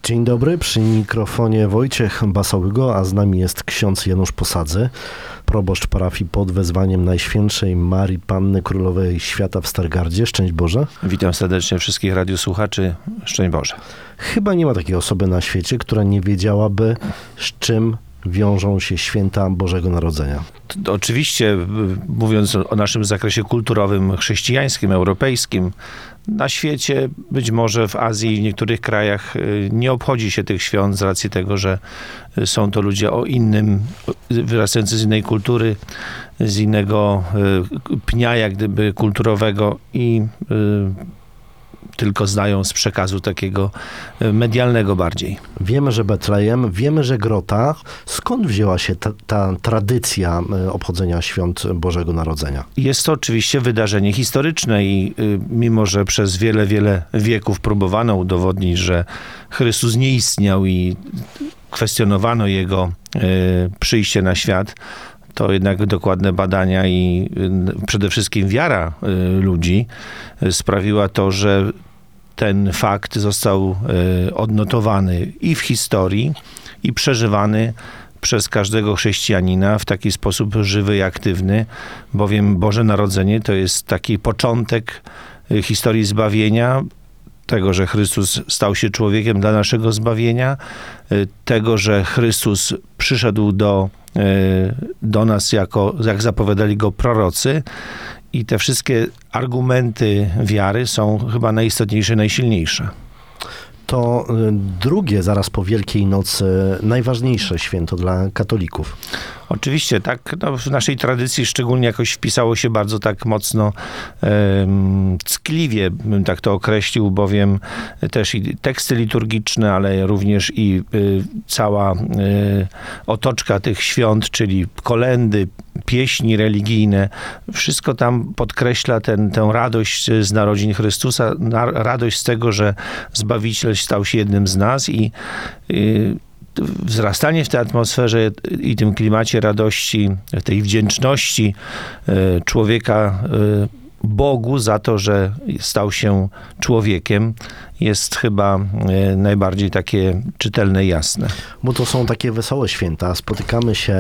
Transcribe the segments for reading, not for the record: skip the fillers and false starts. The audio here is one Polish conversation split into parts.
Dzień dobry, przy mikrofonie Wojciech Basałygo, a z nami jest ksiądz Janusz Posadzy, proboszcz parafii pod wezwaniem Najświętszej Marii Panny Królowej Świata w Stargardzie. Szczęść Boże. Witam serdecznie wszystkich radiosłuchaczy. Szczęść Boże. Chyba nie ma takiej osoby na świecie, która nie wiedziałaby, z czym wiążą się święta Bożego Narodzenia. To oczywiście, mówiąc o naszym zakresie kulturowym, chrześcijańskim, europejskim, na świecie, być może w Azji i w niektórych krajach nie obchodzi się tych świąt z racji tego, że są to ludzie o innym, wyrastający z innej kultury, z innego pnia jak gdyby kulturowego i tylko znają z przekazu takiego medialnego bardziej. Wiemy, że Betlejem, wiemy, że Grota. Skąd wzięła się ta tradycja obchodzenia świąt Bożego Narodzenia? Jest to oczywiście wydarzenie historyczne i mimo, że przez wiele, wiele wieków próbowano udowodnić, że Chrystus nie istniał i kwestionowano Jego przyjście na świat, to jednak dokładne badania i przede wszystkim wiara ludzi sprawiła to, że ten fakt został odnotowany i w historii, i przeżywany przez każdego chrześcijanina w taki sposób żywy i aktywny, bowiem Boże Narodzenie to jest taki początek historii zbawienia, tego, że Chrystus stał się człowiekiem dla naszego zbawienia, tego, że Chrystus przyszedł do nas, jak zapowiadali go prorocy, i te wszystkie argumenty wiary są chyba najistotniejsze, najsilniejsze. To drugie, zaraz po Wielkiej Nocy, najważniejsze święto dla katolików. Oczywiście, tak. No, w naszej tradycji szczególnie jakoś wpisało się bardzo tak mocno ckliwie, bym tak to określił, bowiem też i teksty liturgiczne, ale również i cała otoczka tych świąt, czyli kolędy, pieśni religijne, wszystko tam podkreśla tę radość z narodzin Chrystusa, radość z tego, że Zbawiciel stał się jednym z nas i wzrastanie w tej atmosferze i tym klimacie radości, tej wdzięczności człowieka Bogu za to, że stał się człowiekiem, jest chyba najbardziej takie czytelne i jasne. Bo to są takie wesołe święta. Spotykamy się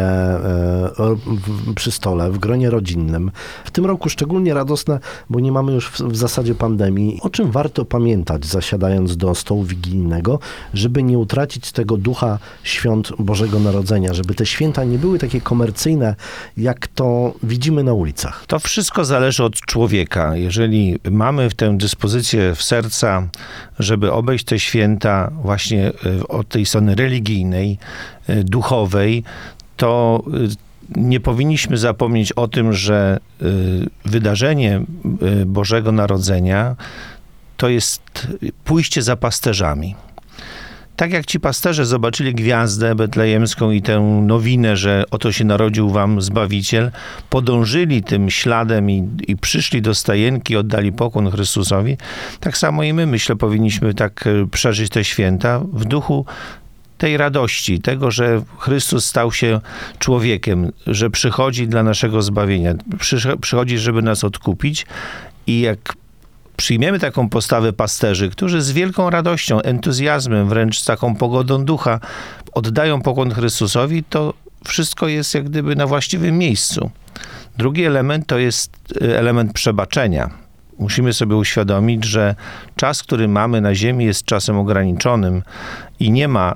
przy stole, w gronie rodzinnym. W tym roku szczególnie radosne, bo nie mamy już w zasadzie pandemii. O czym warto pamiętać, zasiadając do stołu wigilijnego, żeby nie utracić tego ducha świąt Bożego Narodzenia, żeby te święta nie były takie komercyjne, jak to widzimy na ulicach? To wszystko zależy od człowieka. Jeżeli mamy tę dyspozycję w serca, żeby obejść te święta właśnie od tej strony religijnej, duchowej, to nie powinniśmy zapomnieć o tym, że wydarzenie Bożego Narodzenia to jest pójście za pasterzami. Tak jak ci pasterze zobaczyli gwiazdę betlejemską i tę nowinę, że oto się narodził wam Zbawiciel, podążyli tym śladem i przyszli do stajenki, oddali pokłon Chrystusowi, tak samo i my, myślę, powinniśmy tak przeżyć te święta w duchu tej radości, tego, że Chrystus stał się człowiekiem, że przychodzi dla naszego zbawienia, przychodzi, żeby nas odkupić i jak przyjmiemy taką postawę pasterzy, którzy z wielką radością, entuzjazmem, wręcz z taką pogodą ducha oddają pokłon Chrystusowi, to wszystko jest jak gdyby na właściwym miejscu. Drugi element to jest element przebaczenia. Musimy sobie uświadomić, że czas, który mamy na ziemi, jest czasem ograniczonym i nie ma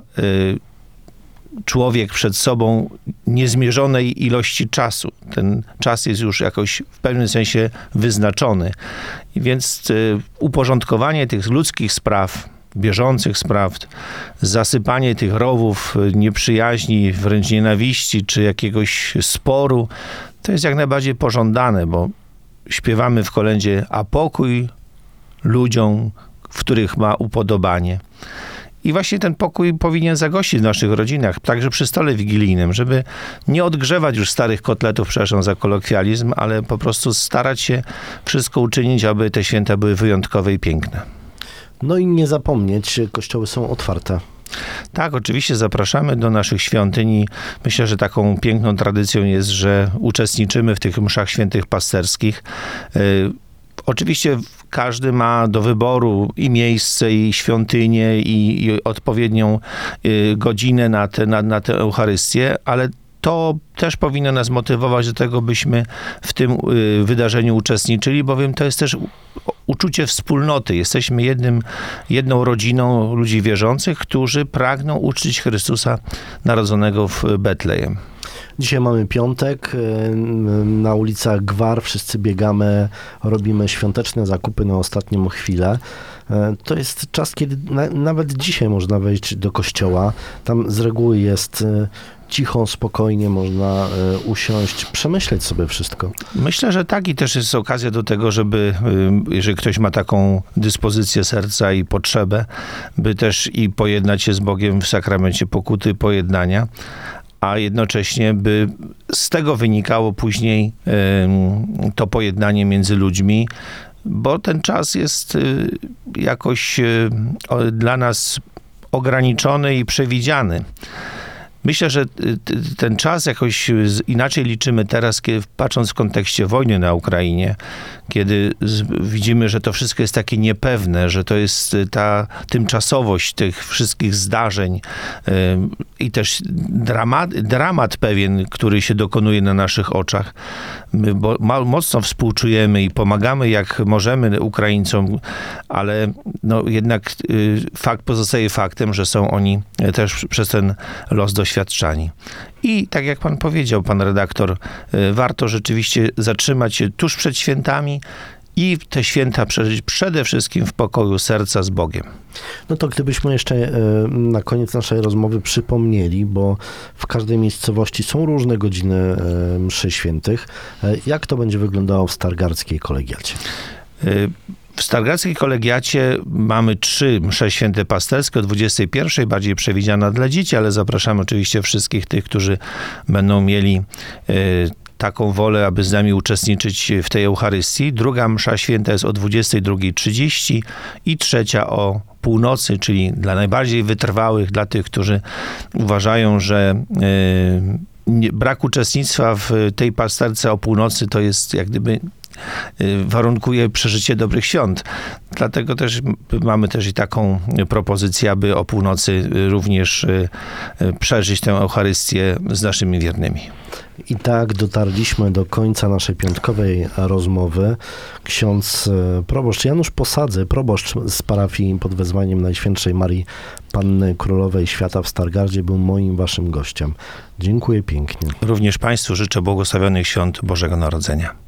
człowiek przed sobą niezmierzonej ilości czasu. Ten czas jest już jakoś w pewnym sensie wyznaczony. I więc uporządkowanie tych ludzkich spraw, bieżących spraw, zasypanie tych rowów nieprzyjaźni, wręcz nienawiści, czy jakiegoś sporu, to jest jak najbardziej pożądane, bo śpiewamy w kolędzie a pokój ludziom, w których ma upodobanie. I właśnie ten pokój powinien zagościć w naszych rodzinach, także przy stole wigilijnym, żeby nie odgrzewać już starych kotletów, przepraszam za kolokwializm, ale po prostu starać się wszystko uczynić, aby te święta były wyjątkowe i piękne. No i nie zapomnieć, kościoły są otwarte. Tak, oczywiście zapraszamy do naszych świątyń i myślę, że taką piękną tradycją jest, że uczestniczymy w tych mszach świętych pasterskich. Oczywiście każdy ma do wyboru i miejsce, i świątynię, i odpowiednią godzinę na tę Eucharystię, ale to też powinno nas motywować do tego, byśmy w tym wydarzeniu uczestniczyli, bowiem to jest też uczucie wspólnoty. Jesteśmy jedną rodziną ludzi wierzących, którzy pragną uczcić Chrystusa narodzonego w Betlejem. Dzisiaj mamy piątek, na ulicach Gwar wszyscy biegamy, robimy świąteczne zakupy na ostatnią chwilę. To jest czas, kiedy nawet dzisiaj można wejść do kościoła. Tam z reguły jest cicho, spokojnie, można usiąść, przemyśleć sobie wszystko. Myślę, że tak i też jest okazja do tego, żeby, jeżeli ktoś ma taką dyspozycję serca i potrzebę, by też i pojednać się z Bogiem w sakramencie pokuty, pojednania, a jednocześnie by z tego wynikało później to pojednanie między ludźmi, bo ten czas jest jakoś dla nas ograniczony i przewidziany. Myślę, że ten czas jakoś inaczej liczymy teraz, patrząc w kontekście wojny na Ukrainie, kiedy widzimy, że to wszystko jest takie niepewne, że to jest ta tymczasowość tych wszystkich zdarzeń i też dramat pewien, który się dokonuje na naszych oczach. My mocno współczujemy i pomagamy jak możemy Ukraińcom, ale no jednak fakt pozostaje faktem, że są oni też przez ten los doświadczani. I tak jak pan powiedział, pan redaktor, warto rzeczywiście zatrzymać się tuż przed świętami i te święta przeżyć przede wszystkim w pokoju serca z Bogiem. No to gdybyśmy jeszcze na koniec naszej rozmowy przypomnieli, bo w każdej miejscowości są różne godziny mszy świętych. Jak to będzie wyglądało w Stargardzkiej Kolegiacie? W Stargardzkiej Kolegiacie mamy 3 msze święte pasterskie o 21:00, bardziej przewidziana dla dzieci, ale zapraszamy oczywiście wszystkich tych, którzy będą mieli taką wolę, aby z nami uczestniczyć w tej Eucharystii. Druga msza święta jest o 22:30 i trzecia o północy, czyli dla najbardziej wytrwałych, dla tych, którzy uważają, że brak uczestnictwa w tej pasterce o północy to jest jak gdyby warunkuje przeżycie dobrych świąt. Dlatego też mamy też i taką propozycję, aby o północy również przeżyć tę Eucharystię z naszymi wiernymi. I tak dotarliśmy do końca naszej piątkowej rozmowy. Ksiądz proboszcz Janusz Posadzy, proboszcz z parafii pod wezwaniem Najświętszej Marii Panny Królowej Świata w Stargardzie, był moim waszym gościem. Dziękuję pięknie. Również Państwu życzę błogosławionych świąt Bożego Narodzenia.